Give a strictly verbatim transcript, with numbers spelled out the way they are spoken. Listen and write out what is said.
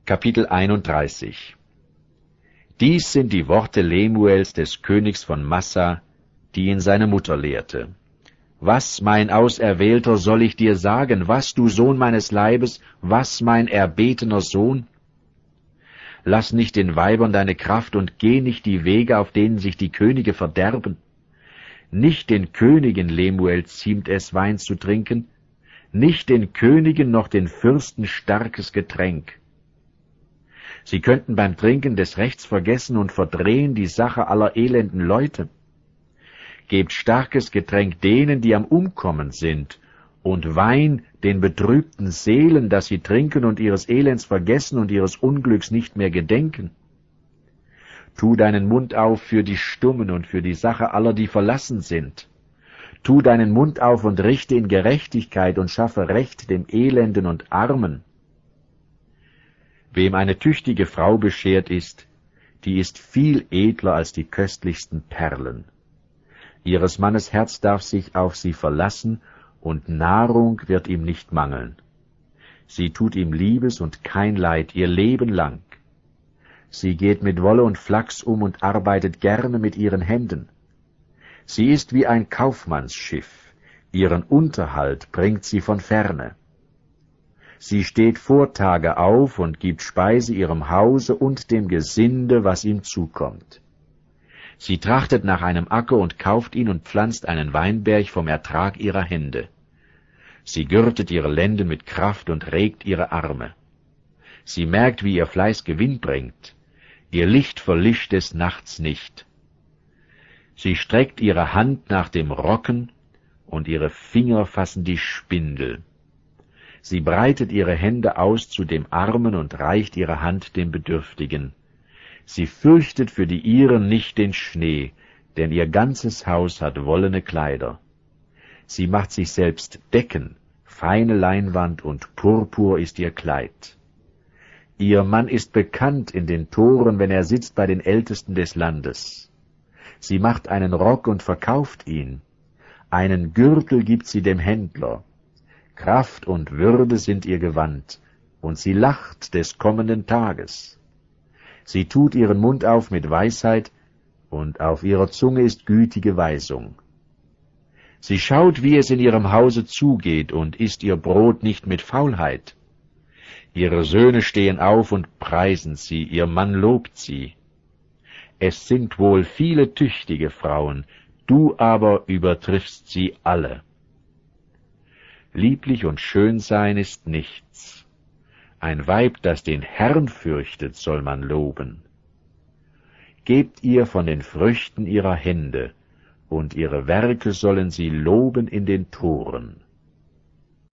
Kapitel einunddreißig. Dies sind die Worte Lemuels des Königs von Massa, die ihn seine Mutter lehrte. Was, mein Auserwählter, soll ich dir sagen? Was, du Sohn meines Leibes? Was, mein erbetener Sohn? Lass nicht den Weibern deine Kraft und geh nicht die Wege, auf denen sich die Könige verderben. Nicht den Königen, Lemuel, ziemt es, Wein zu trinken, nicht den Königen noch den Fürsten starkes Getränk. Sie könnten beim Trinken des Rechts vergessen und verdrehen die Sache aller elenden Leute. Gebt starkes Getränk denen, die am Umkommen sind, und Wein den betrübten Seelen, dass sie trinken und ihres Elends vergessen und ihres Unglücks nicht mehr gedenken. Tu deinen Mund auf für die Stummen und für die Sache aller, die verlassen sind. Tu deinen Mund auf und richte in Gerechtigkeit und schaffe Recht dem Elenden und Armen. Wem eine tüchtige Frau beschert ist, die ist viel edler als die köstlichsten Perlen. Ihres Mannes Herz darf sich auf sie verlassen, und Nahrung wird ihm nicht mangeln. Sie tut ihm Liebes und kein Leid ihr Leben lang. Sie geht mit Wolle und Flachs um und arbeitet gerne mit ihren Händen. Sie ist wie ein Kaufmannsschiff, ihren Unterhalt bringt sie von ferne. Sie steht vor Tage auf und gibt Speise ihrem Hause und dem Gesinde, was ihm zukommt. Sie trachtet nach einem Acker und kauft ihn und pflanzt einen Weinberg vom Ertrag ihrer Hände. Sie gürtet ihre Lenden mit Kraft und regt ihre Arme. Sie merkt, wie ihr Fleiß Gewinn bringt. Ihr Licht verlischt des Nachts nicht. Sie streckt ihre Hand nach dem Rocken, und ihre Finger fassen die Spindel. Sie breitet ihre Hände aus zu dem Armen und reicht ihre Hand dem Bedürftigen. Sie fürchtet für die Iren nicht den Schnee, denn ihr ganzes Haus hat wollene Kleider. Sie macht sich selbst Decken, feine Leinwand und Purpur ist ihr Kleid. Ihr Mann ist bekannt in den Toren, wenn er sitzt bei den Ältesten des Landes. Sie macht einen Rock und verkauft ihn. Einen Gürtel gibt sie dem Händler. Kraft und Würde sind ihr Gewand, und sie lacht des kommenden Tages. Sie tut ihren Mund auf mit Weisheit, und auf ihrer Zunge ist gütige Weisung. Sie schaut, wie es in ihrem Hause zugeht, und isst ihr Brot nicht mit Faulheit. Ihre Söhne stehen auf und preisen sie, ihr Mann lobt sie. Es sind wohl viele tüchtige Frauen, du aber übertriffst sie alle. Lieblich und schön sein ist nichts. Ein Weib, das den Herrn fürchtet, soll man loben. Gebt ihr von den Früchten ihrer Hände, und ihre Werke sollen sie loben in den Toren.